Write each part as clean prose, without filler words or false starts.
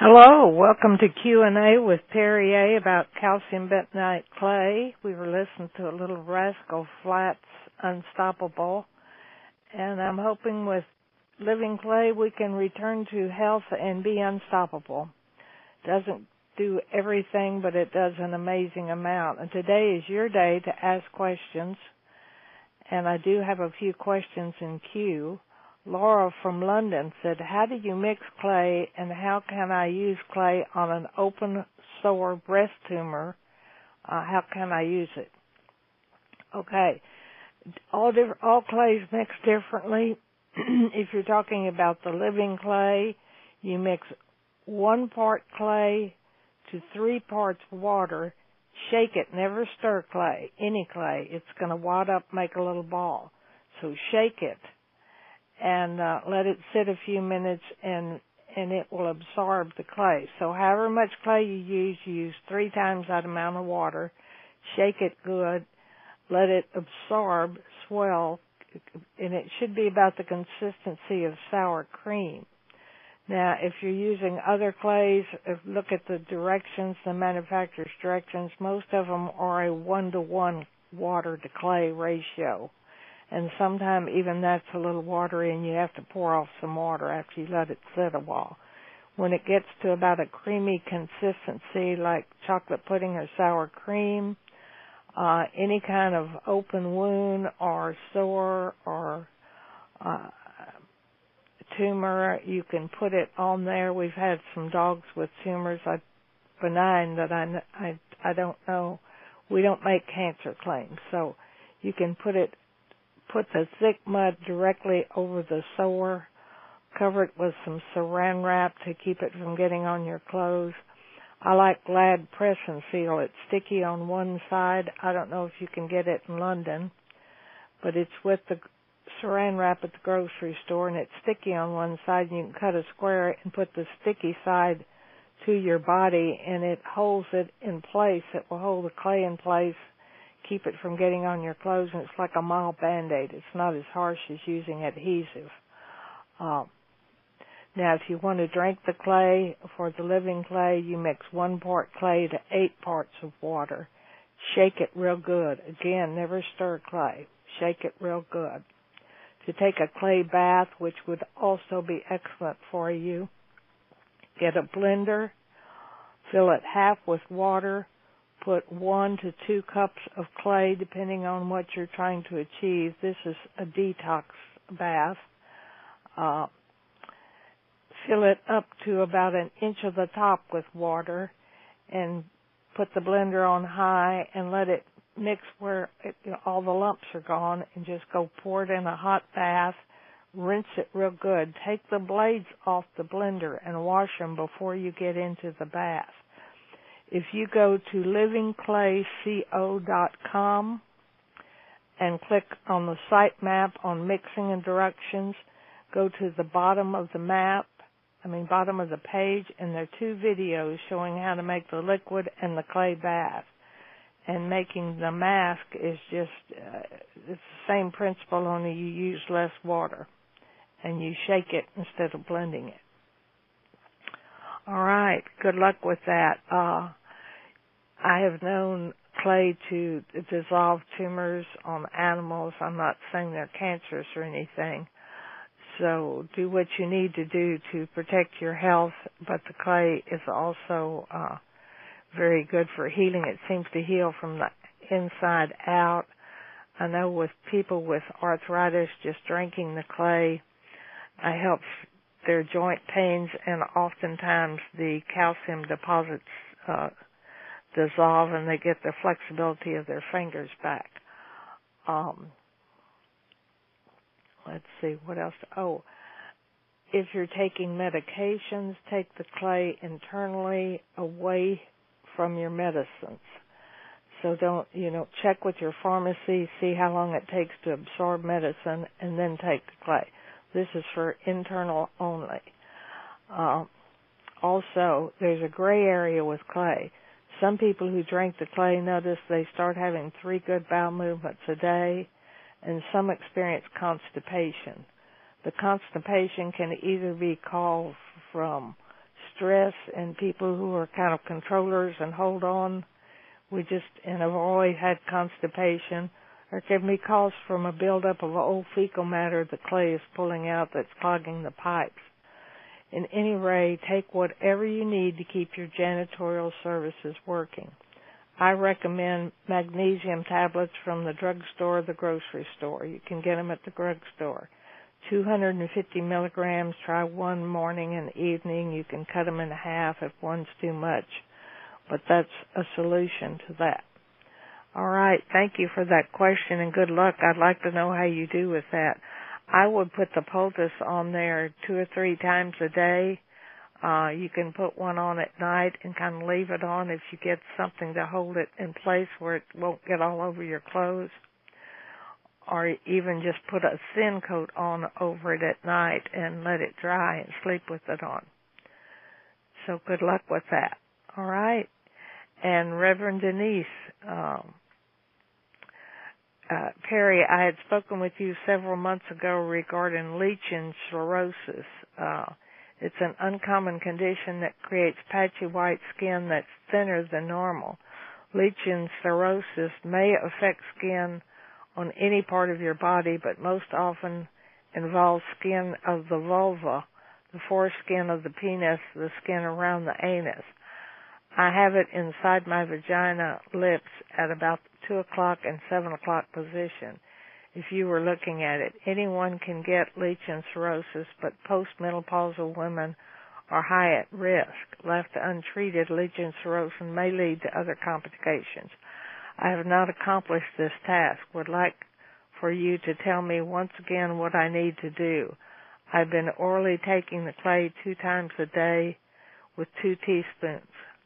Hello, welcome to Q&A with Terry A. about calcium bentonite clay. We were listening to a little Rascal Flatts Unstoppable, and I'm hoping with living clay we can return to health and be unstoppable. Doesn't do everything, but it does an amazing amount. And today is your day to ask questions, and I do have a few questions in queue. Laura from London said, how do you mix clay and how can I use clay on an open sore breast tumor? How can I use it? Okay, all clays mix differently. If you're talking about the living clay, you mix 1 part clay to 3 parts water. Shake it, never stir clay, any clay. It's going to wad up, make a little ball. So shake it. And let it sit a few minutes, and it will absorb the clay. So however much clay you use 3 times that amount of water. Shake it good. Let it absorb, swell, and it should be about the consistency of sour cream. Now, if you're using other clays, look at the directions, the manufacturer's directions. Most of them are a 1-to-1 water to clay ratio. And sometimes even that's a little watery and you have to pour off some water after you let it sit a while. When it gets to about a creamy consistency like chocolate pudding or sour cream, any kind of open wound or sore or tumor, you can put it on there. We've had some dogs with tumors, benign, that I don't know. We don't make cancer claims, so you can put the thick mud directly over the sore, cover it with some saran wrap to keep it from getting on your clothes. I like Glad Press and Seal. It's sticky on one side. I don't know if you can get it in London, but it's with the saran wrap at the grocery store, and it's sticky on one side, and you can cut a square and put the sticky side to your body, and it holds it in place. It will hold the clay in place, keep it from getting on your clothes, and it's like a mild Band-Aid. It's not as harsh as using adhesive. Now, if you want to drink the clay, for the living clay, you mix 1 part clay to 8 parts of water. Shake it real good. Again, never stir clay. Shake it real good. To take a clay bath, which would also be excellent for you, get a blender, fill it half with water, put 1 to 2 cups of clay, depending on what you're trying to achieve. This is a detox bath. Fill it up to about 1 inch of the top with water and put the blender on high and let it mix where all the lumps are gone, and just go pour it in a hot bath. Rinse it real good. Take the blades off the blender and wash them before you get into the bath. If you go to livingclayco.com and click on the site map on mixing and directions, go to the bottom of the bottom of the page, and there are 2 videos showing how to make the liquid and the clay bath. And making the mask is just, it's the same principle, only you use less water. And you shake it instead of blending it. All right, good luck with that. I have known clay to dissolve tumors on animals. I'm not saying they're cancerous or anything. So do what you need to do to protect your health, but the clay is also very good for healing. It seems to heal from the inside out. I know with people with arthritis, just drinking the clay helps their joint pains, and oftentimes the calcium deposits dissolve and they get the flexibility of their fingers back. Let's see, what else? If you're taking medications, take the clay internally away from your medicines. So don't, check with your pharmacy, see how long it takes to absorb medicine, and then take the clay. This is for internal only. Also, there's a gray area with clay. Some people who drink the clay notice they start having 3 good bowel movements a day, and some experience constipation. The constipation can either be caused from stress and people who are kind of controllers and hold on. And have always had constipation, or it can be caused from a buildup of old fecal matter the clay is pulling out that's clogging the pipes. In any way, take whatever you need to keep your janitorial services working. I recommend magnesium tablets from the drugstore or the grocery store. You can get them at the drugstore. 250 milligrams, try one morning and evening. You can cut them in half if one's too much. But that's a solution to that. All right, thank you for that question and good luck. I'd like to know how you do with that. I would put the poultice on there 2 or 3 times a day. You can put one on at night and kind of leave it on if you get something to hold it in place where it won't get all over your clothes. Or even just put a thin coat on over it at night and let it dry and sleep with it on. So good luck with that. All right. And Reverend Denise, Perry, I had spoken with you several months ago regarding lichen sclerosis. It's an uncommon condition that creates patchy white skin that's thinner than normal. Lichen sclerosis may affect skin on any part of your body, but most often involves skin of the vulva, the foreskin of the penis, the skin around the anus. I have it inside my vagina lips at about 2 o'clock and 7 o'clock position. If you were looking at it, anyone can get lichen sclerosis, but postmenopausal women are high at risk. Left untreated, lichen sclerosis may lead to other complications. I have not accomplished this task. Would like for you to tell me once again what I need to do. I've been orally taking the clay 2 times a day with 2 teaspoons.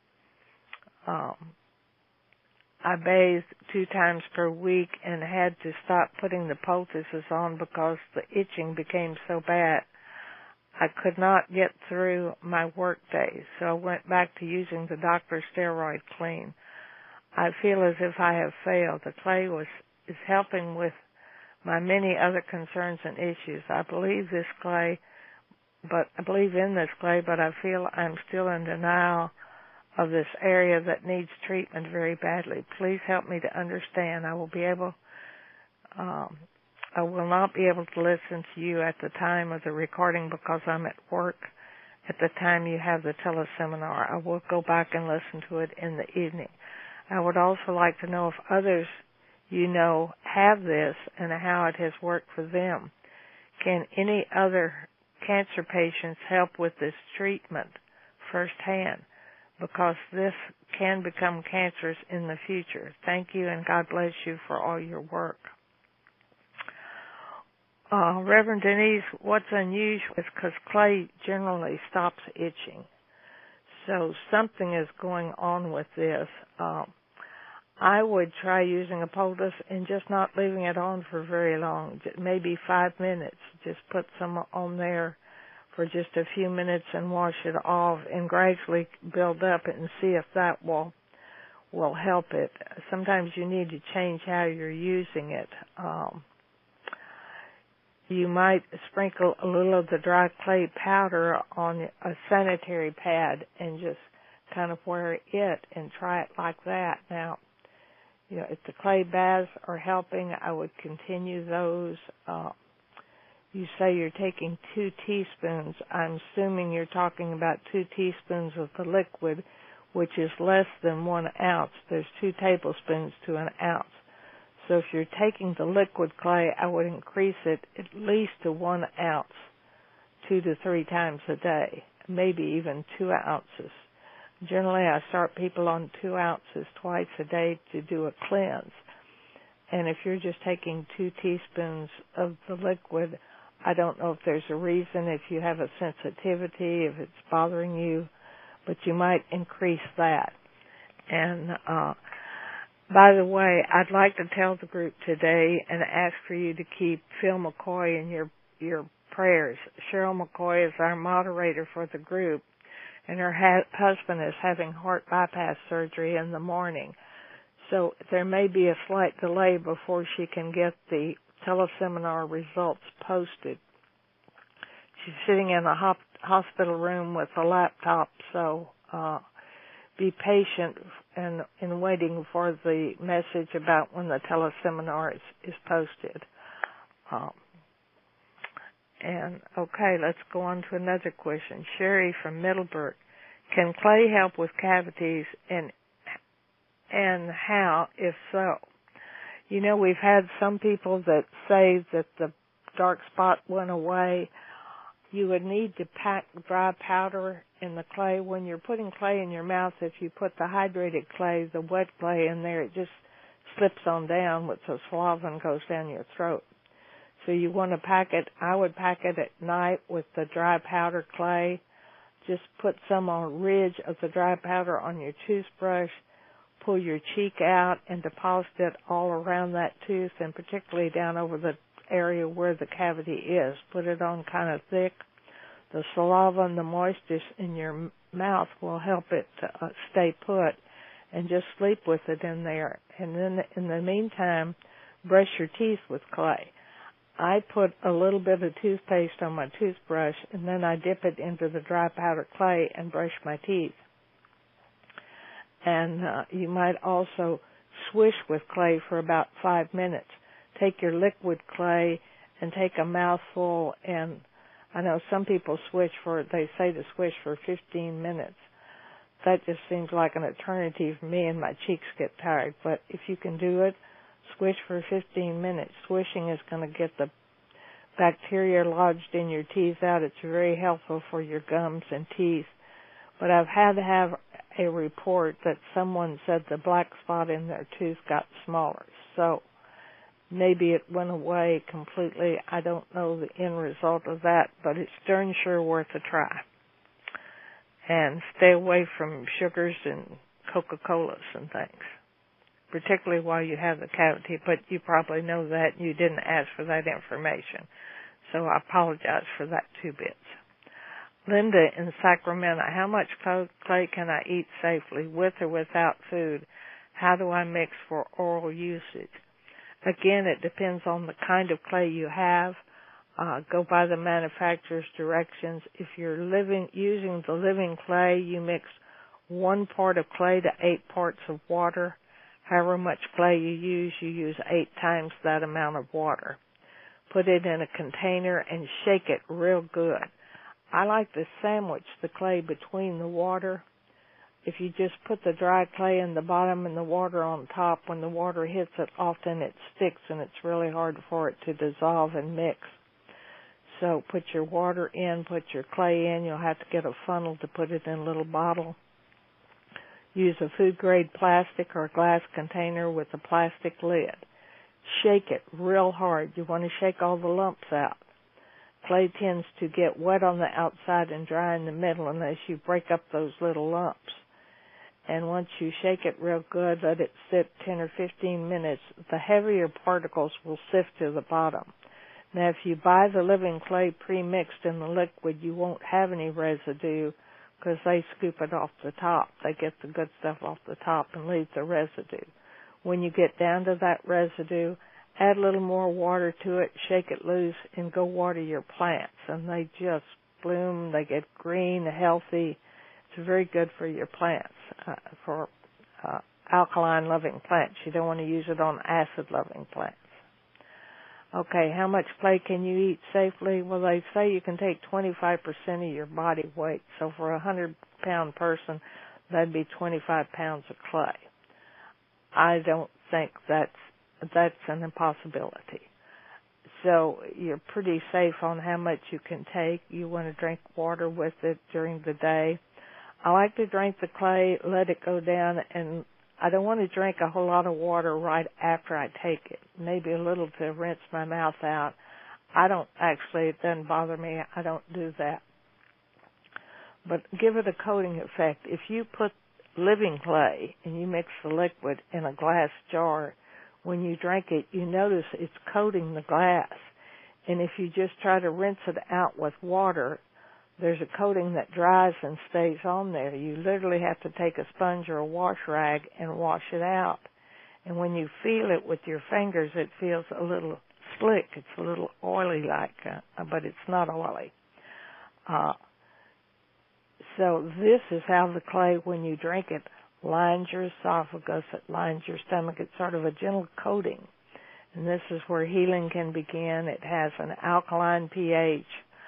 I bathed 2 times per week and had to stop putting the poultices on because the itching became so bad. I could not get through my work days, so I went back to using the doctor's steroid clean. I feel as if I have failed. The clay is helping with my many other concerns and issues. I believe in this clay, but I feel I'm still in denial of this area that needs treatment very badly. Please help me to understand. I will not be able to listen to you at the time of the recording because I'm at work at the time you have the teleseminar. I will go back and listen to it in the evening. I would also like to know if others you know have this and how it has worked for them. Can any other cancer patients help with this treatment firsthand? Because this can become cancerous in the future. Thank you, and God bless you for all your work. Reverend Denise, what's unusual is because clay generally stops itching. So something is going on with this. I would try using a poultice and just not leaving it on for very long, maybe 5 minutes. Just put some on there for just a few minutes and wash it off and gradually build up it and see if that will help it. Sometimes you need to change how you're using it. You might sprinkle a little of the dry clay powder on a sanitary pad and just kind of wear it and try it like that. Now, if the clay baths are helping, I would continue those. You say you're taking 2 teaspoons. I'm assuming you're talking about 2 teaspoons of the liquid, which is less than 1 ounce. There's 2 tablespoons to an ounce. So if you're taking the liquid clay, I would increase it at least to 1 ounce 2 to 3 times a day, maybe even 2 ounces. Generally, I start people on 2 ounces twice a day to do a cleanse. And if you're just taking 2 teaspoons of the liquid, I don't know if there's a reason, if you have a sensitivity, if it's bothering you, but you might increase that. And by the way, I'd like to tell the group today and ask for you to keep Phil McCoy in your prayers. Cheryl McCoy is our moderator for the group, and her husband is having heart bypass surgery in the morning. So there may be a slight delay before she can get the teleseminar results posted. She's sitting in a hospital room with a laptop, so be patient in waiting for the message about when the teleseminar is posted. And okay, let's go on to another question. Sherry from Middleburg. Can clay help with cavities, and how, if so? You know, we've had some people that say that the dark spot went away. You would need to pack dry powder in the clay. When you're putting clay in your mouth, if you put the hydrated clay, the wet clay in there, it just slips on down with the saliva and goes down your throat. So you want to pack it, I would pack it at night with the dry powder clay. Just put some on a ridge of the dry powder on your toothbrush, pull your cheek out and deposit it all around that tooth, and particularly down over the area where the cavity is. Put it on kind of thick. The saliva and the moisture in your mouth will help it to stay put, and just sleep with it in there. And then in the meantime, brush your teeth with clay. I put a little bit of toothpaste on my toothbrush, and then I dip it into the dry powder clay and brush my teeth. And you might also swish with clay for about 5 minutes. Take your liquid clay and take a mouthful, and I know some people they say to swish for 15 minutes. That just seems like an eternity for me, and my cheeks get tired. But if you can do it, swish for 15 minutes. Swishing is going to get the bacteria lodged in your teeth out. It's very helpful for your gums and teeth. But I've had to have a report that someone said the black spot in their tooth got smaller. So maybe it went away completely. I don't know the end result of that, but it's darn sure worth a try. And stay away from sugars and Coca-Colas and things, particularly while you have the cavity, but you probably know that and you didn't ask for that information. So I apologize for that 2 bits. Linda in Sacramento, how much clay can I eat safely, with or without food? How do I mix for oral usage? Again, it depends on the kind of clay you have. Go by the manufacturer's directions. If you're using the living clay, you mix 1 part of clay to 8 parts of water. However much clay you use 8 times that amount of water. Put it in a container and shake it real good. I like to sandwich the clay between the water. If you just put the dry clay in the bottom and the water on top, when the water hits it, often it sticks and it's really hard for it to dissolve and mix. So put your water in, put your clay in. You'll have to get a funnel to put it in a little bottle. Use a food-grade plastic or glass container with a plastic lid. Shake it real hard. You want to shake all the lumps out. Clay tends to get wet on the outside and dry in the middle unless you break up those little lumps. And once you shake it real good, let it sit 10 or 15 minutes, the heavier particles will sift to the bottom. Now, if you buy the living clay pre-mixed in the liquid, you won't have any residue because they scoop it off the top. They get the good stuff off the top and leave the residue. When you get down to that residue, add a little more water to it, shake it loose, and go water your plants. And they just bloom, they get green, healthy. It's very good for your plants, for alkaline-loving plants. You don't want to use it on acid-loving plants. Okay, how much clay can you eat safely? Well, they say you can take 25% of your body weight. So for a 100-pound person, that'd be 25 pounds of clay. I don't think that's an impossibility. So you're pretty safe on how much you can take. You want to drink water with it during the day. I like to drink the clay, let it go down, and I don't want to drink a whole lot of water right after I take it. Maybe a little to rinse my mouth out. It doesn't bother me. I don't do that. But give it a coating effect. If you put living clay and you mix the liquid in a glass jar, when you drink it, you notice it's coating the glass. And if you just try to rinse it out with water, there's a coating that dries and stays on there. You literally have to take a sponge or a wash rag and wash it out. And when you feel it with your fingers, it feels a little slick. It's a little oily but it's not oily. So this is how the clay, when you drink it, lines your esophagus, it lines your stomach. It's sort of a gentle coating. And this is where healing can begin. It has an alkaline pH.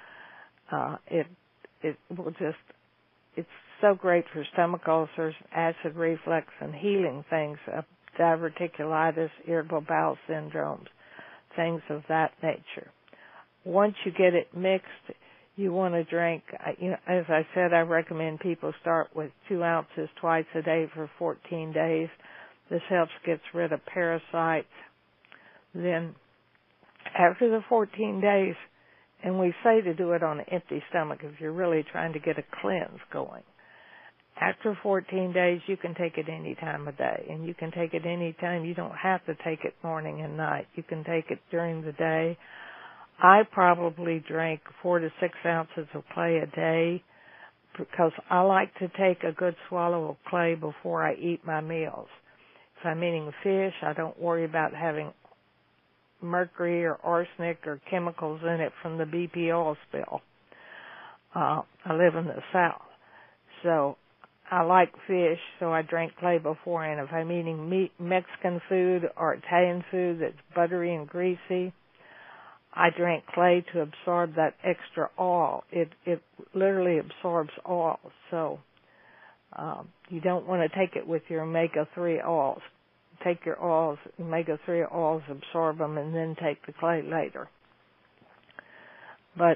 It will just, it's so great for stomach ulcers, acid reflux, and healing things, diverticulitis, irritable bowel syndromes, things of that nature. Once you get it mixed, you want to drink, as I said, I recommend people start with 2 ounces twice a day for 14 days. This helps get rid of parasites. Then, after the 14 days, and we say to do it on an empty stomach if you're really trying to get a cleanse going. After 14 days, you can take it any time of day, and you can take it any time. You don't have to take it morning and night. You can take it during the day. I probably drink 4 to 6 ounces of clay a day because I like to take a good swallow of clay before I eat my meals. If I'm eating fish, I don't worry about having mercury or arsenic or chemicals in it from the BP oil spill. I live in the South, so I like fish, so I drink clay beforehand. If I'm eating meat, Mexican food or Italian food that's buttery and greasy, I drink clay to absorb that extra oil. It literally absorbs oil, so you don't want to take it with your omega-3 oils. Take your oils, omega-3 oils, absorb them, and then take the clay later. But,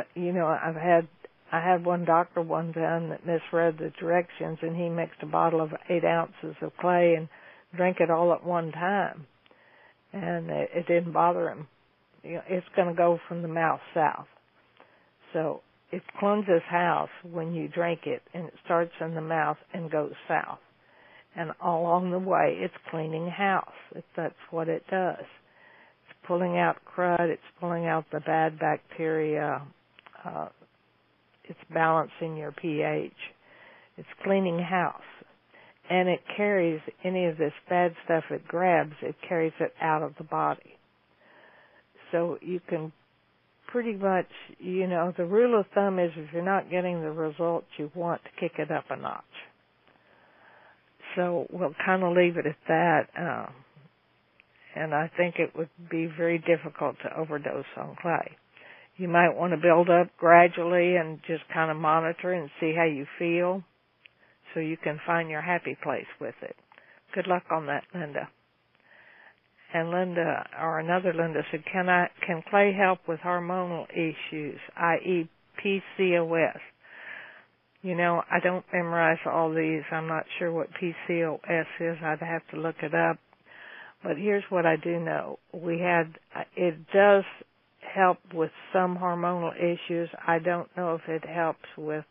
I had one doctor one time that misread the directions, and he mixed a bottle of 8 ounces of clay and drank it all at one time. And it didn't bother him. It's going to go from the mouth south. So it cleanses house when you drink it, and it starts in the mouth and goes south. And along the way, it's cleaning house. That's what it does. It's pulling out crud. It's pulling out the bad bacteria. It's balancing your pH. It's cleaning house. And it carries any of this bad stuff it grabs, it carries it out of the body. So you can pretty much, the rule of thumb is if you're not getting the results you want, to kick it up a notch. So we'll kind of leave it at that. And I think it would be very difficult to overdose on clay. You might want to build up gradually and just kind of monitor and see how you feel so you can find your happy place with it. Good luck on that, Linda. And Linda, or another Linda, said, can clay help with hormonal issues, i.e. PCOS? I don't memorize all these. I'm not sure what PCOS is. I'd have to look it up. But here's what I do know. It does help with some hormonal issues. I don't know if it helps with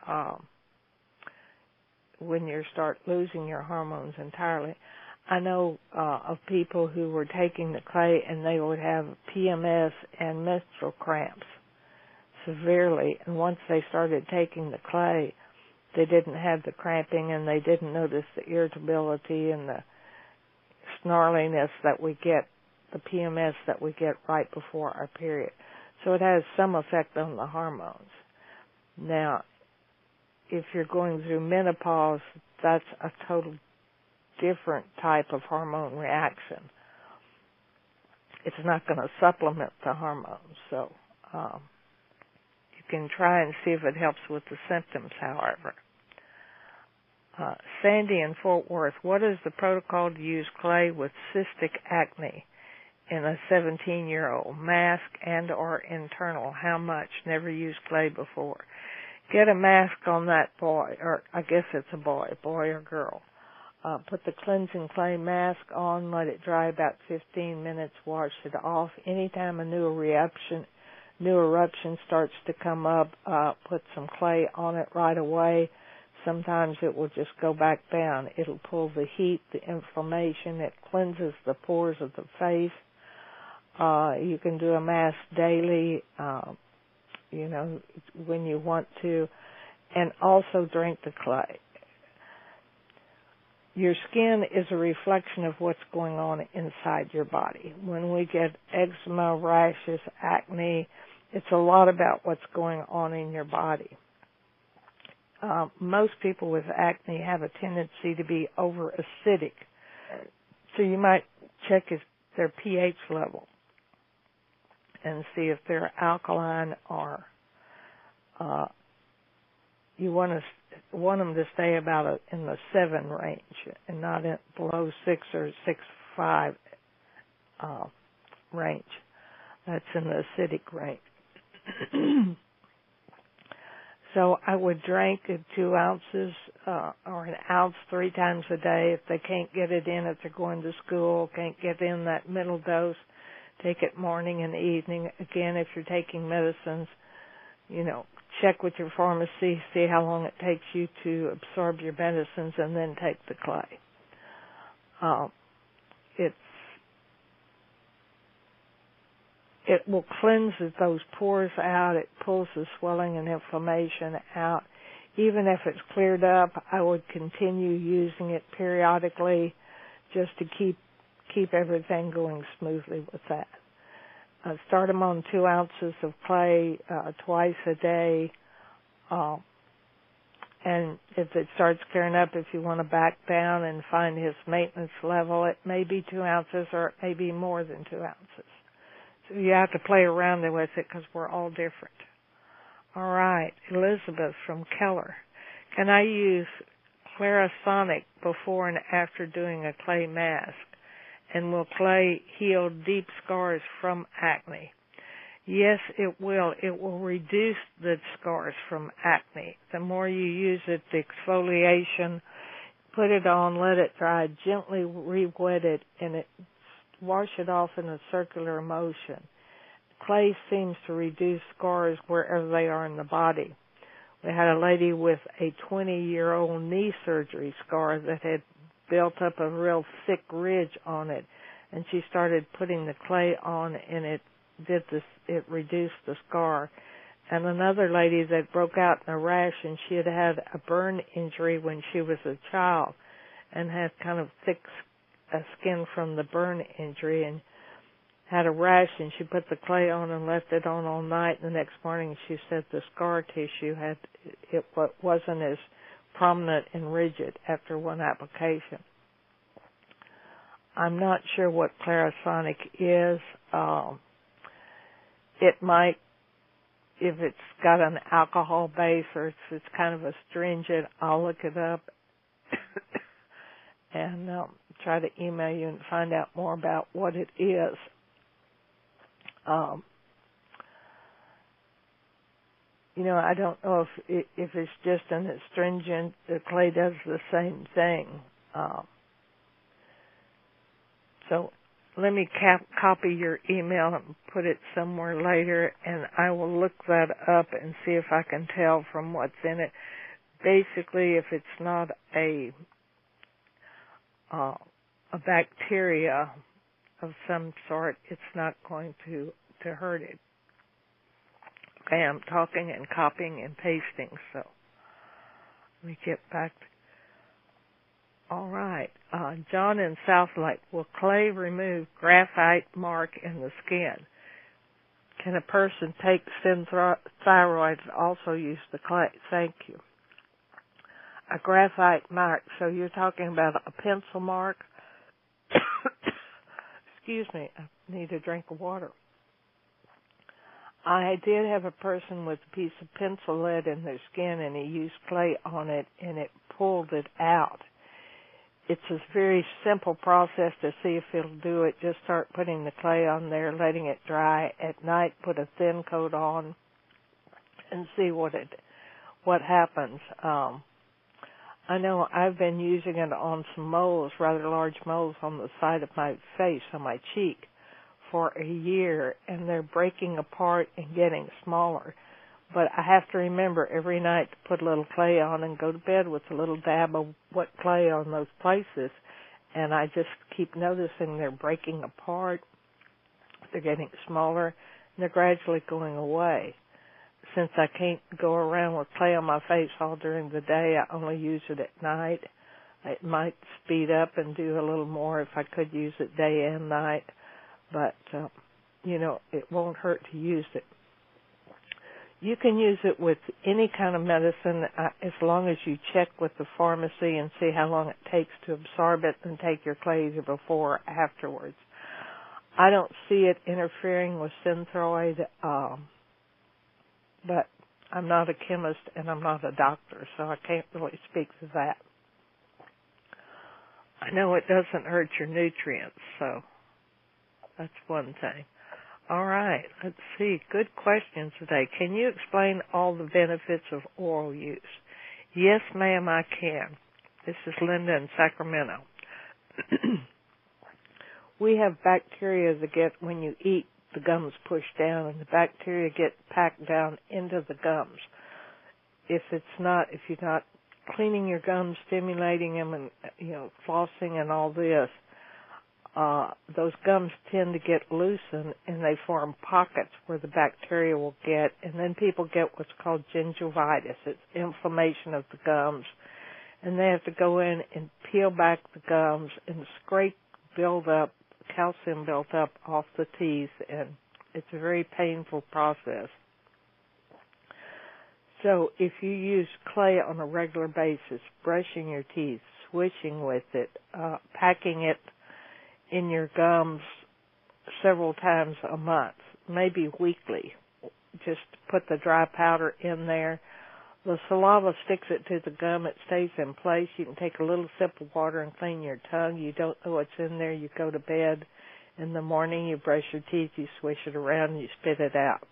when you start losing your hormones entirely. I know of people who were taking the clay and they would have PMS and menstrual cramps severely, and once they started taking the clay, they didn't have the cramping and they didn't notice the irritability and the snarliness that we get, the PMS that we get right before our period. So it has some effect on the hormones. Now, if you're going through menopause, that's a total different type of hormone reaction. It's not going to supplement the hormones, so you can try and see if it helps with the symptoms, however. Sandy in Fort Worth, what is the protocol to use clay with cystic acne in a 17-year-old? Mask and or internal? How much? Never used clay before. Get a mask on that boy, or I guess it's a boy or girl. Put the cleansing clay mask on, let it dry about 15 minutes, wash it off. Anytime a new eruption starts to come up, put some clay on it right away. Sometimes it will just go back down. It'll pull the heat, the inflammation. It cleanses the pores of the face. You can do a mask daily, when you want to, and also drink the clay. Your skin is a reflection of what's going on inside your body. When we get eczema, rashes, acne, it's a lot about what's going on in your body. most people with acne have a tendency to be over acidic. So you might check their pH level and see if they're alkaline or you want them to stay about in the 7 range and not below 6 or 6.5 range. That's in the acidic range. So I would drink 2 ounces or an ounce 3 times a day. If they can't get it in, if they're going to school, can't get in that middle dose, take it morning and evening. Again, if you're taking medicines, check with your pharmacy, see how long it takes you to absorb your medicines, and then take the clay. It will cleanse those pores out. It pulls the swelling and inflammation out. Even if it's cleared up, I would continue using it periodically just to keep everything going smoothly with that. Start them on 2 ounces of clay twice a day. And if it starts clearing up, if you want to back down and find his maintenance level, it may be 2 ounces or it may be more than 2 ounces. So you have to play around with it because we're all different. All right, Elizabeth from Keller. Can I use Clarisonic before and after doing a clay mask? And will clay heal deep scars from acne? Yes, it will. It will reduce the scars from acne. The more you use it, the exfoliation, put it on, let it dry, gently re-wet it, and wash it off in a circular motion. Clay seems to reduce scars wherever they are in the body. We had a lady with a 20-year-old knee surgery scar that had built up a real thick ridge on it, and she started putting the clay on, and it reduced the scar. And another lady that broke out in a rash, and she had had a burn injury when she was a child and had kind of thick skin from the burn injury, and had a rash, and she put the clay on and left it on all night. And the next morning she said the scar tissue wasn't as prominent and rigid after one application. I'm not sure what Clarisonic is. It might, if it's got an alcohol base or it's kind of astringent, I'll look it up and try to email you and find out more about what it is. I don't know if it's just an astringent. The clay does the same thing. So let me copy your email and put it somewhere later, and I will look that up and see if I can tell from what's in it. Basically, if it's not a bacteria of some sort, it's not going to hurt it. Okay, I'm talking and copying and pasting, so let me get back. All right. John in South Lake, will clay remove graphite mark in the skin? Can a person take Synthroid and also use the clay? Thank you. A graphite mark, so you're talking about a pencil mark? Excuse me, I need a drink of water. I did have a person with a piece of pencil lead in their skin, and he used clay on it, and it pulled it out. It's a very simple process to see if it'll do it. Just start putting the clay on there, letting it dry. At night, put a thin coat on and see what happens. I know I've been using it on some moles, rather large moles on the side of my face, on my cheek, for a year, and they're breaking apart and getting smaller. But I have to remember every night to put a little clay on and go to bed with a little dab of wet clay on those places. And I just keep noticing they're breaking apart, they're getting smaller, and they're gradually going away. Since I can't go around with clay on my face all during the day, I only use it at night. It might speed up and do a little more if I could use it day and night. But, it won't hurt to use it. You can use it with any kind of medicine as long as you check with the pharmacy and see how long it takes to absorb it and take your clay either before or afterwards. I don't see it interfering with Synthroid, but I'm not a chemist and I'm not a doctor, so I can't really speak to that. I know it doesn't hurt your nutrients, so that's one thing. All right, let's see. Good questions today. Can you explain all the benefits of oral use? Yes, ma'am, I can. This is Linda in Sacramento. We have bacteria that get, when you eat, the gums push down, and the bacteria get packed down into the gums. If you're not cleaning your gums, stimulating them, and flossing and all this, those gums tend to get loosened and they form pockets where the bacteria will get, and then people get what's called gingivitis. It's inflammation of the gums, and they have to go in and peel back the gums and scrape calcium built up off the teeth, and it's a very painful process. So if you use clay on a regular basis, brushing your teeth, swishing with it, packing it in your gums several times a month, maybe weekly. Just put the dry powder in there. The saliva sticks it to the gum. It stays in place. You can take a little sip of water and clean your tongue. You don't know what's in there. You go to bed. In the morning, you brush your teeth. You swish it around, and you spit it out.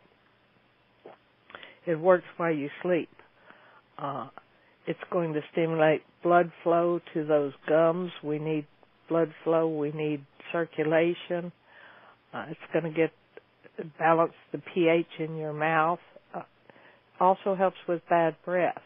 It works while you sleep. It's going to stimulate blood flow to those gums. We need blood flow. We need circulation. It's going to balance the pH in your mouth. Also helps with bad breath.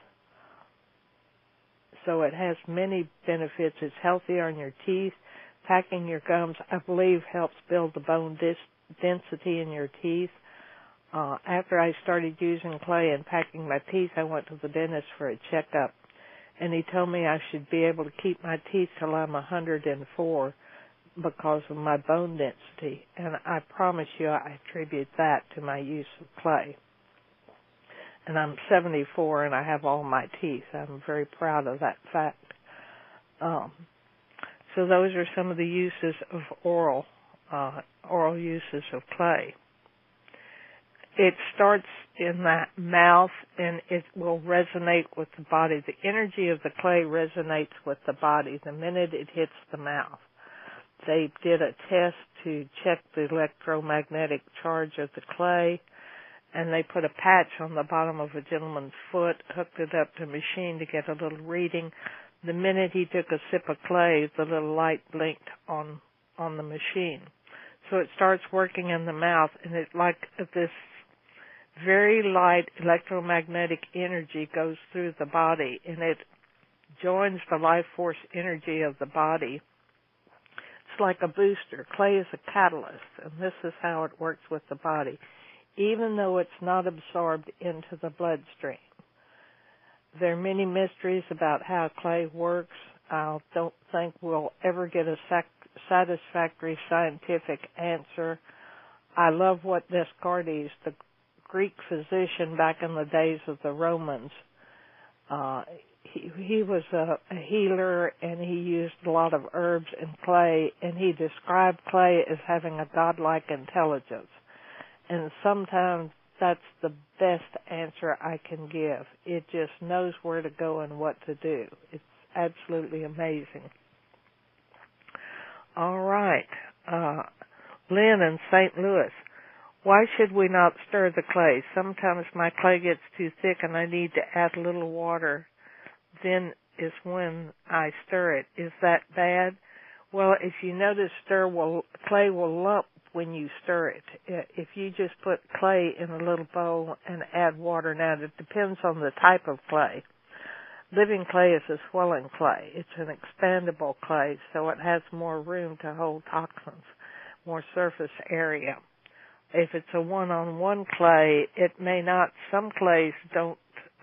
So it has many benefits. It's healthier on your teeth. Packing your gums, I believe, helps build the bone density in your teeth. After I started using clay and packing my teeth, I went to the dentist for a checkup, and he told me I should be able to keep my teeth till I'm 104 because of my bone density. And I promise you I attribute that to my use of clay. And I'm 74 and I have all my teeth. I'm very proud of that fact. So those are some of the uses of oral uses of clay. It starts in the mouth and it will resonate with the body. The energy of the clay resonates with the body the minute it hits the mouth. They did a test to check the electromagnetic charge of the clay, and they put a patch on the bottom of a gentleman's foot, hooked it up to a machine to get a little reading. The minute he took a sip of clay, the little light blinked on the machine. So it starts working in the mouth, and it's like this very light electromagnetic energy goes through the body, and it joins the life force energy of the body. It's like a booster. Clay is a catalyst, and this is how it works with the body, even though it's not absorbed into the bloodstream. There are many mysteries about how clay works. I don't think we'll ever get a satisfactory scientific answer. I love what Descartes, the Greek physician back in the days of the Romans, he was a healer, and he used a lot of herbs and clay, and he described clay as having a godlike intelligence. And sometimes that's the best answer I can give. It just knows where to go and what to do. It's absolutely amazing. All right. Lynn in St. Louis. Why should we not stir the clay? Sometimes my clay gets too thick and I need to add a little water. Then is when I stir it. Is that bad? Well, if you notice, clay will lump when you stir it. If you just put clay in a little bowl and add water, now it depends on the type of clay. Living clay is a swelling clay. It's an expandable clay, so it has more room to hold toxins, more surface area. If it's a one-on-one clay, it may not. Some clays don't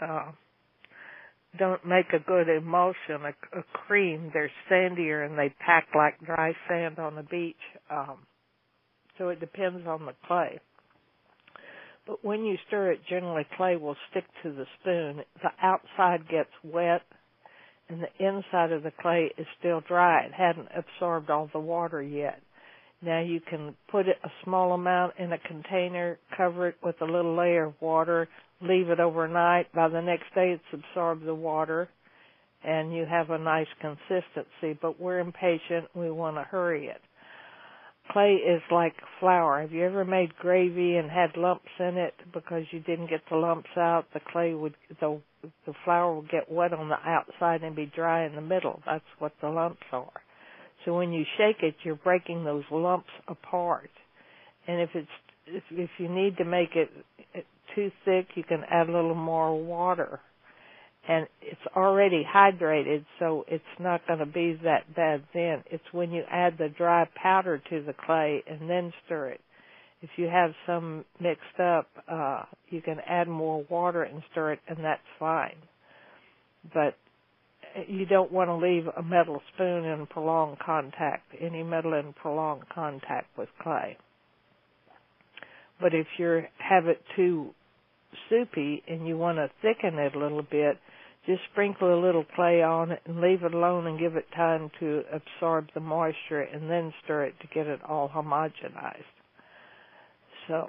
make a good emulsion, a cream. They're sandier and they pack like dry sand on the beach. So it depends on the clay. But when you stir it, generally clay will stick to the spoon. The outside gets wet, and the inside of the clay is still dry. It hadn't absorbed all the water yet. Now you can put it a small amount in a container, cover it with a little layer of water, leave it overnight. By the next day it's absorbed the water, and you have a nice consistency. But we're impatient. We want to hurry it. Clay is like flour. Have you ever made gravy and had lumps in it because you didn't get the lumps out? The flour will get wet on the outside and be dry in the middle. That's what the lumps are. So when you shake it, you're breaking those lumps apart. And if you need to make it too thick, you can add a little more water. And it's already hydrated, so it's not going to be that bad then. It's when you add the dry powder to the clay and then stir it. If you have some mixed up, you can add more water and stir it, and that's fine. But you don't want to leave a metal spoon in prolonged contact, any metal in prolonged contact with clay. But if you have it too soupy and you want to thicken it a little bit, just sprinkle a little clay on it and leave it alone and give it time to absorb the moisture, and then stir it to get it all homogenized. So,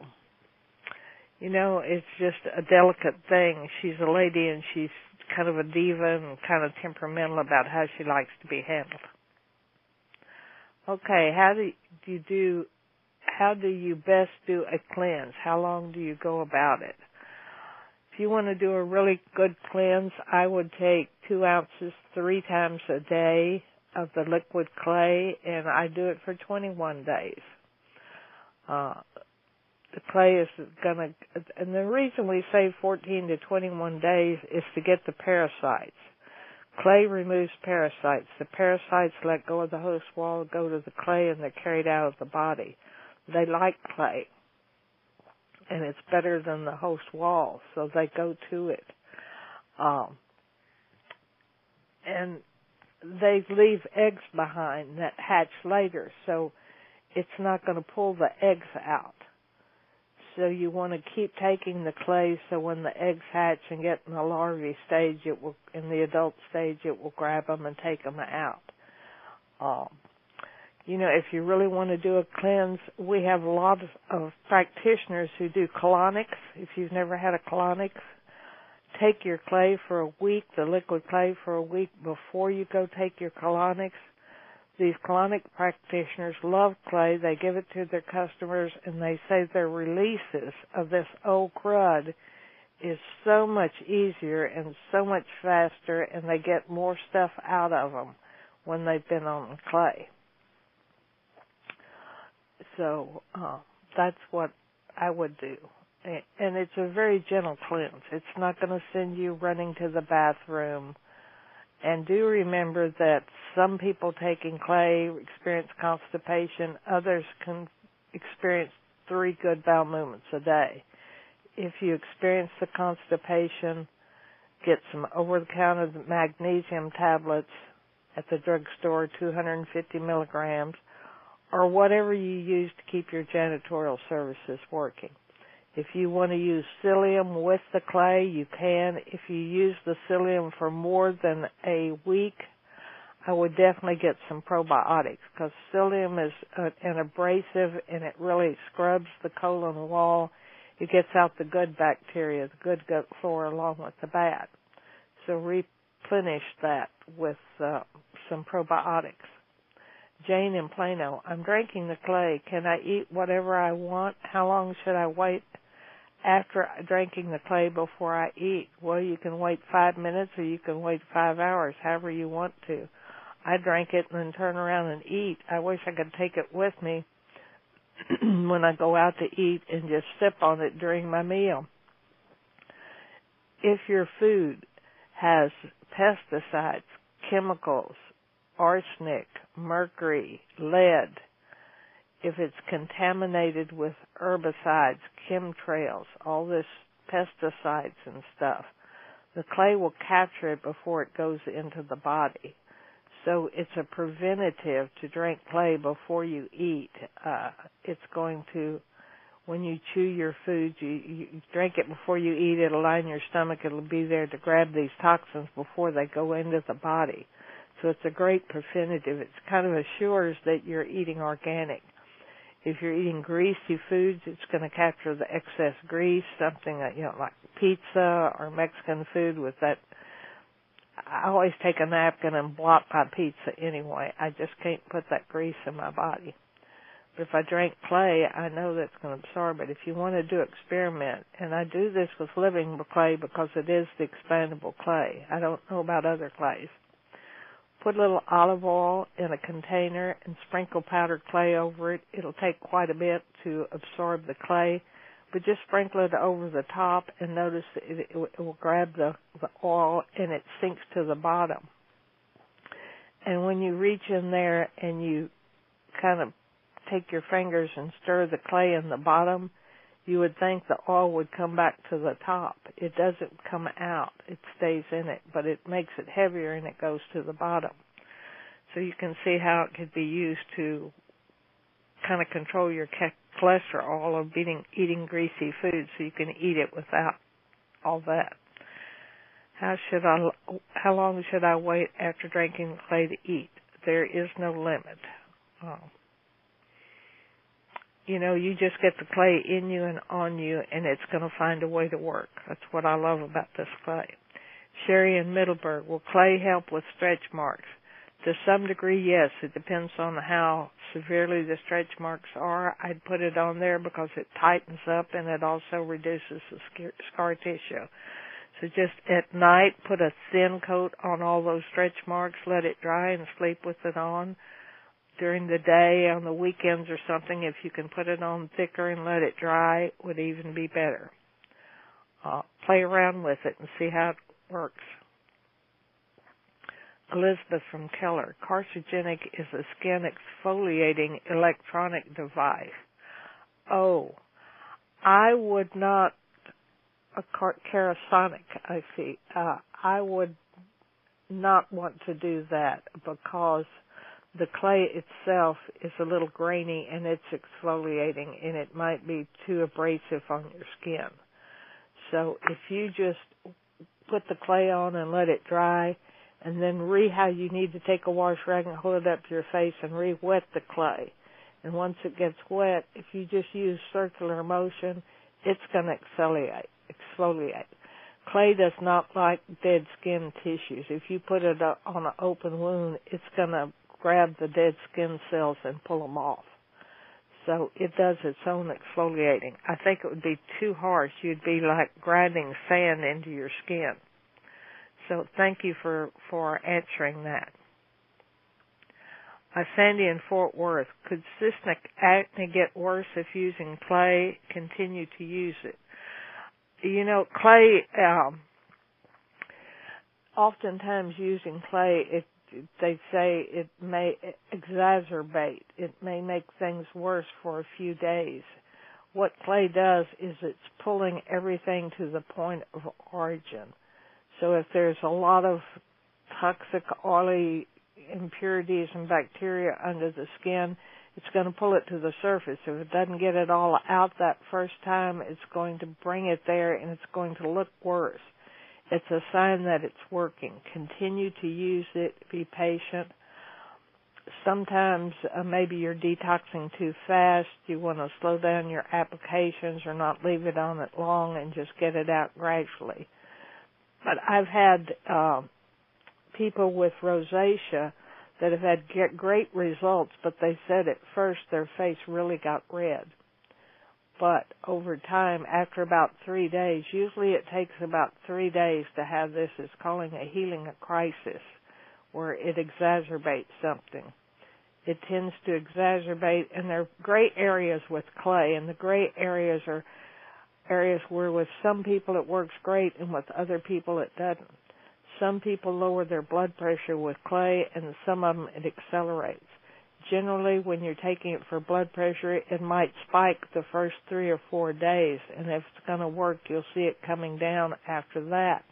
it's just a delicate thing. She's a lady, and she's kind of a diva and kind of temperamental about how she likes to be handled. Okay, how do you best do a cleanse? How long do you go about it? If you want to do a really good cleanse, I would take 2 ounces 3 times a day of the liquid clay, and I do it for 21 days. The clay is and the reason we say 14 to 21 days is to get the parasites. Clay removes parasites. The parasites let go of the host wall, go to the clay, and they're carried out of the body. They like clay, and it's better than the host wall, so they go to it. And they leave eggs behind that hatch later, so it's not going to pull the eggs out. So you want to keep taking the clay, so when the eggs hatch and get in the larvae stage, in the adult stage, it will grab them and take them out. If you really want to do a cleanse, we have a lot of practitioners who do colonics. If you've never had a colonics, take your clay for a week, the liquid clay for a week before you go take your colonics. These colonic practitioners love clay. They give it to their customers, and they say their releases of this old crud is so much easier and so much faster, and they get more stuff out of them when they've been on the clay. So that's what I would do. And it's a very gentle cleanse. It's not going to send you running to the bathroom. And do remember that some people taking clay experience constipation. Others can experience 3 good bowel movements a day. If you experience the constipation, get some over-the-counter magnesium tablets at the drugstore, 250 milligrams, or whatever you use to keep your janitorial services working. If you want to use psyllium with the clay, you can. If you use the psyllium for more than a week, I would definitely get some probiotics, because psyllium is an abrasive, and it really scrubs the colon wall. It gets out the good bacteria, the good gut flora, along with the bad. So replenish that with some probiotics. Jane in Plano, I'm drinking the clay. Can I eat whatever I want? How long should I wait after drinking the clay before I eat? Well, you can wait 5 minutes, or you can wait 5 hours, however you want to. I drank it and then turn around and eat. I wish I could take it with me when I go out to eat and just sip on it during my meal. If your food has pesticides, chemicals, arsenic, mercury, lead, if it's contaminated with herbicides, chemtrails, all this pesticides and stuff, the clay will capture it before it goes into the body. So it's a preventative to drink clay before you eat. It's going to when you chew your food, you drink it before you eat. It'll line your stomach. It'll be there to grab these toxins before they go into the body. So it's a great preventative. It kind of assures that you're eating organic. If you're eating greasy foods, it's going to capture the excess grease, something that, like pizza or Mexican food with that. I always take a napkin and blot my pizza anyway. I just can't put that grease in my body. But if I drink clay, I know that's going to absorb it. If you want to do experiment, and I do this with living clay because it is the expandable clay. I don't know about other clays. Put a little olive oil in a container and sprinkle powdered clay over it. It'll take quite a bit to absorb the clay, but just sprinkle it over the top and notice it will grab the oil and it sinks to the bottom. And when you reach in there and you kind of take your fingers and stir the clay in the bottom, you would think the oil would come back to the top. It doesn't come out. It stays in it, but it makes it heavier and it goes to the bottom. So you can see how it could be used to kind of control your cholesterol of eating greasy food so you can eat it without all that. How long should I wait after drinking clay to eat? There is no limit. You just get the clay in you and on you, and it's going to find a way to work. That's what I love about this clay. Sherry in Middleburg, will clay help with stretch marks? To some degree, yes. It depends on how severely the stretch marks are. I'd put it on there because it tightens up and it also reduces the scar tissue. So just at night, put a thin coat on all those stretch marks, let it dry, and sleep with it on. During the day, on the weekends or something, if you can put it on thicker and let it dry, would even be better. Play around with it and see how it works. Elizabeth from Keller, carcinogenic is a skin exfoliating electronic device. Oh, I would not, Carasonic, I see. I would not want to do that because the clay itself is a little grainy and it's exfoliating and it might be too abrasive on your skin. So if you just put the clay on and let it dry and then how you need to take a wash rag and hold it up to your face and re-wet the clay. And once it gets wet, if you just use circular motion, it's going to exfoliate. Clay does not like dead skin tissues. If you put it on an open wound, it's going to grab the dead skin cells and pull them off. So it does its own exfoliating. I think it would be too harsh. You'd be like grinding sand into your skin. So thank you for answering that. Sandy in Fort Worth, could cystic acne get worse if using clay? Continue to use it. Clay, oftentimes using clay, they say it may exacerbate. It may make things worse for a few days. What clay does is it's pulling everything to the point of origin. So if there's a lot of toxic, oily impurities and bacteria under the skin, it's going to pull it to the surface. If it doesn't get it all out that first time, it's going to bring it there and it's going to look worse. It's a sign that it's working. Continue to use it. Be patient. Sometimes maybe you're detoxing too fast. You want to slow down your applications or not leave it on it long and just get it out gradually. But I've had people with rosacea that have had great results, but they said at first their face really got red. But over time, after about 3 days, usually it takes about 3 days to have this. It's calling a healing crisis, where it exacerbates something. It tends to exacerbate, and there are gray areas with clay, and the gray areas are areas where with some people it works great and with other people it doesn't. Some people lower their blood pressure with clay, and some of them it accelerates. Generally, when you're taking it for blood pressure, it might spike the first 3 or 4 days, and if it's going to work, you'll see it coming down after that.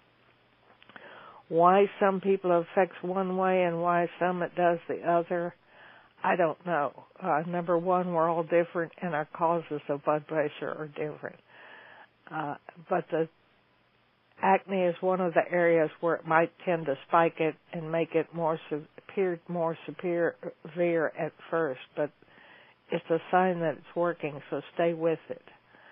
Why some people it affects one way and why some it does the other, I don't know. Number one, we're all different, and our causes of blood pressure are different. But the acne is one of the areas where it might tend to spike it and make it appear more severe at first, but it's a sign that it's working, so stay with it.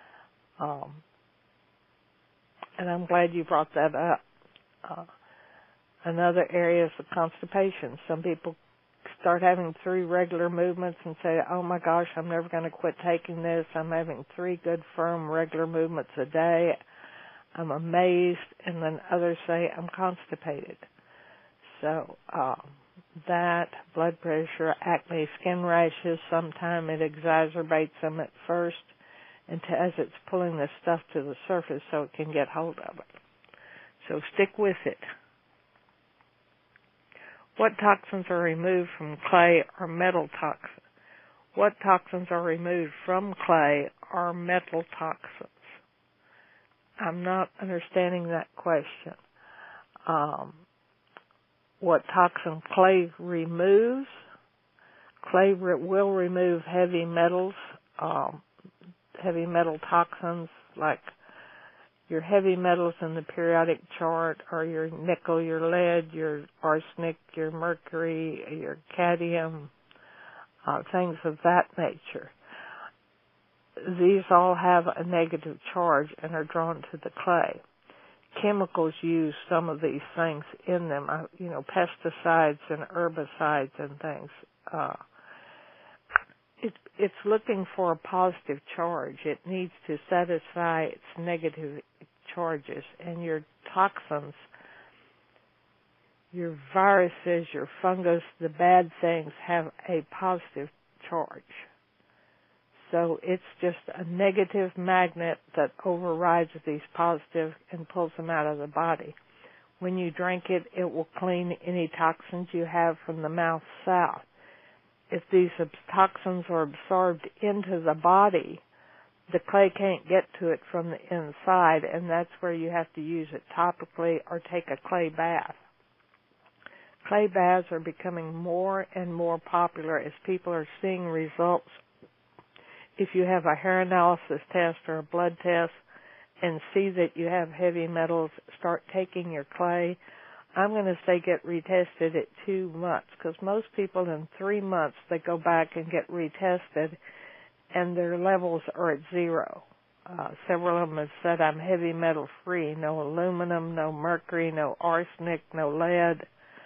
And I'm glad you brought that up. Another area is the constipation. Some people start having 3 regular movements and say, oh my gosh, I'm never going to quit taking this. I'm having 3 good, firm, regular movements a day. I'm amazed. And then others say, I'm constipated. So that, blood pressure, acne, skin rashes, sometimes it exacerbates them at first as it's pulling the stuff to the surface so it can get hold of it. So stick with it. What toxins are removed from clay or metal toxins? What toxins are removed from clay or metal toxins? I'm not understanding that question. What toxin clay removes? Clay will remove heavy metals, heavy metal toxins like your heavy metals in the periodic chart are your nickel, your lead, your arsenic, your mercury, your cadmium, things of that nature. These all have a negative charge and are drawn to the clay. Chemicals use some of these things in them, pesticides and herbicides and things. It's looking for a positive charge. It needs to satisfy its negative charges. And your toxins, your viruses, your fungus, the bad things have a positive charge. So it's just a negative magnet that overrides these positive and pulls them out of the body. When you drink it, it will clean any toxins you have from the mouth south. If these toxins are absorbed into the body, the clay can't get to it from the inside, and that's where you have to use it topically or take a clay bath. Clay baths are becoming more and more popular as people are seeing results. If you have a hair analysis test or a blood test and see that you have heavy metals, start taking your clay. I'm going to say get retested at 2 months, because most people in 3 months, they go back and get retested, and their levels are at 0. Several of them have said, I'm heavy metal free, no aluminum, no mercury, no arsenic, no lead,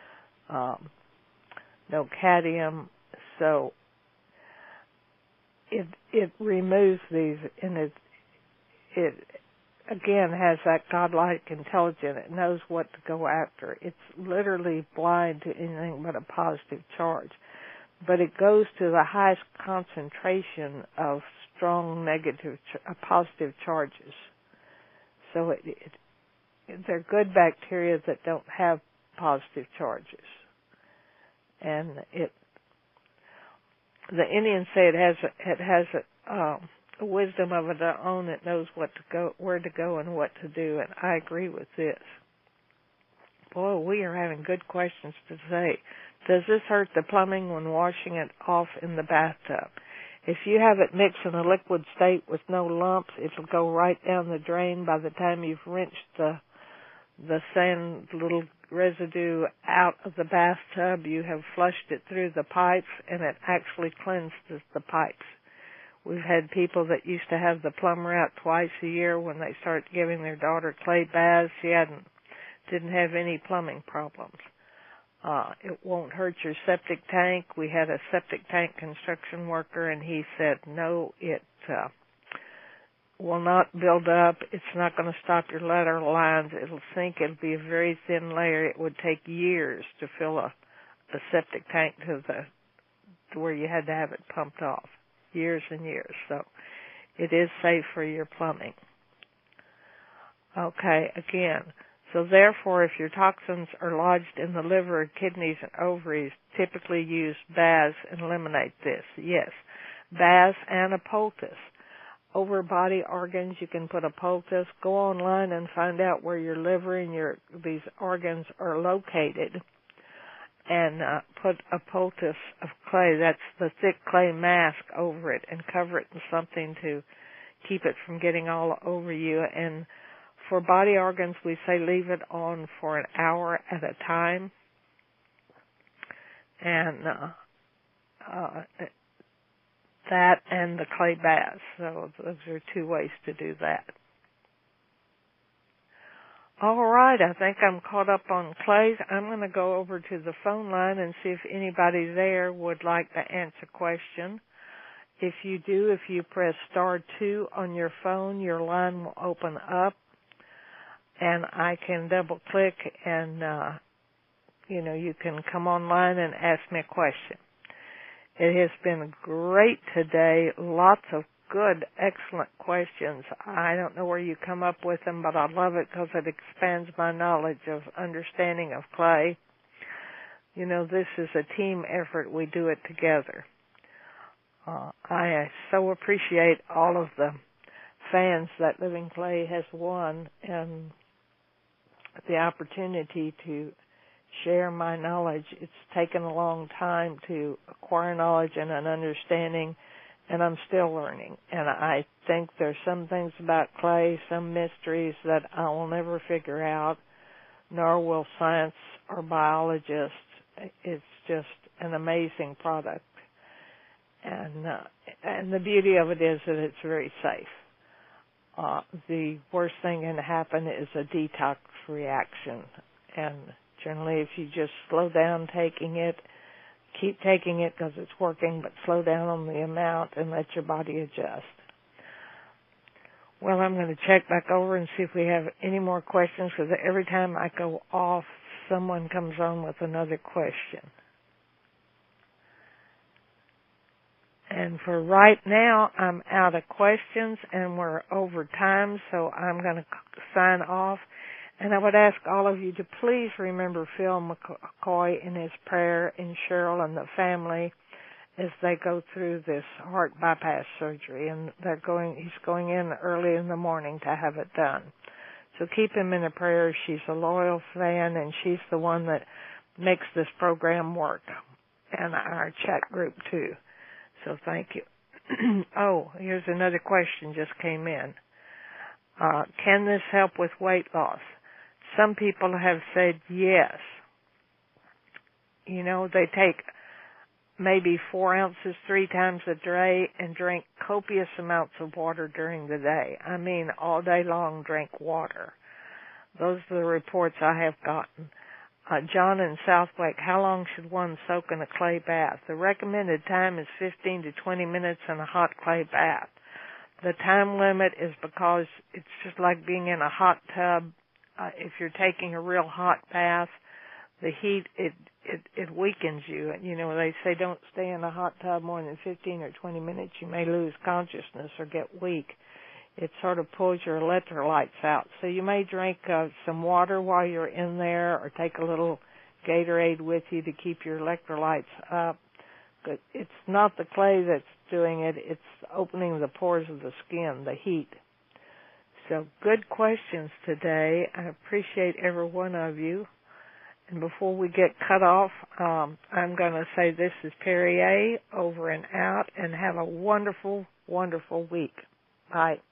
no cadmium. So it removes these, and it again has that godlike intelligence. It knows what to go after. It's literally blind to anything but a positive charge. But it goes to the highest concentration of strong negative, positive charges. So they're good bacteria that don't have positive charges. And the Indians say it has a wisdom of its own. It knows where to go and what to do, and I agree with this. Boy, we are having good questions today. Does this hurt the plumbing when washing it off in the bathtub? If you have it mixed in a liquid state with no lumps, it'll go right down the drain. By the time you've rinsed the sand little residue out of the bathtub, you have flushed it through the pipes, and it actually cleanses the pipes. We've had people that used to have the plumber out twice a year. When they started giving their daughter clay baths, she didn't have any plumbing problems. It won't hurt your septic tank. We had a septic tank construction worker, and he said, no, it will not build up. It's not going to stop your lateral lines. It'll sink. It'll be a very thin layer. It would take years to fill a septic tank to where you had to have it pumped off. Years and years. So it is safe for your plumbing. Okay, again. So therefore, if your toxins are lodged in the liver, kidneys, and ovaries, typically use baths and eliminate this. Yes, baths and a poultice. Over body organs, you can put a poultice. Go online and find out where your liver and these organs are located. and put a poultice of clay, that's the thick clay mask, over it and cover it in something to keep it from getting all over you. And for body organs, we say leave it on for an hour at a time. And that and the clay baths. So those are two ways to do that. All right, I think I'm caught up on clays. I'm going to go over to the phone line and see if anybody there would like to answer a question. If you do, if you press *2 on your phone, your line will open up, and I can double-click, and you can come online and ask me a question. It has been great today. Lots of good, excellent questions. I don't know where you come up with them, but I love it because it expands my knowledge of understanding of clay. This is a team effort. We do it together. I so appreciate all of the fans that Living Clay has won and the opportunity to share my knowledge. It's taken a long time to acquire knowledge and an understanding, and I'm still learning. And I think there's some things about clay, some mysteries that I will never figure out, nor will science or biologists. It's just an amazing product. And the beauty of it is that it's very safe. The worst thing can happen is a detox reaction. And generally, if you just slow down taking it, keep taking it because it's working, but slow down on the amount and let your body adjust. Well, I'm going to check back over and see if we have any more questions, because every time I go off, someone comes on with another question. And for right now, I'm out of questions, and we're over time, so I'm going to sign off. And I would ask all of you to please remember Phil McCoy in his prayer, and Cheryl and the family as they go through this heart bypass surgery. And he's going in early in the morning to have it done. So keep him in a prayer. She's a loyal fan, and she's the one that makes this program work, and our chat group too. So thank you. Oh, here's another question just came in. Can this help with weight loss? Some people have said yes. They take maybe 4 ounces 3 times a day and drink copious amounts of water during the day. I mean, all day long drink water. Those are the reports I have gotten. John in Southwick, how long should one soak in a clay bath? The recommended time is 15 to 20 minutes in a hot clay bath. The time limit is because it's just like being in a hot tub. If you're taking a real hot bath, the heat, it weakens you. They say don't stay in a hot tub more than 15 or 20 minutes. You may lose consciousness or get weak. It sort of pulls your electrolytes out. So you may drink some water while you're in there, or take a little Gatorade with you to keep your electrolytes up. But it's not the clay that's doing it. It's opening the pores of the skin, the heat. So good questions today. I appreciate every one of you. And before we get cut off, I'm going to say this is Perry A. over and out, and have a wonderful, wonderful week. Bye.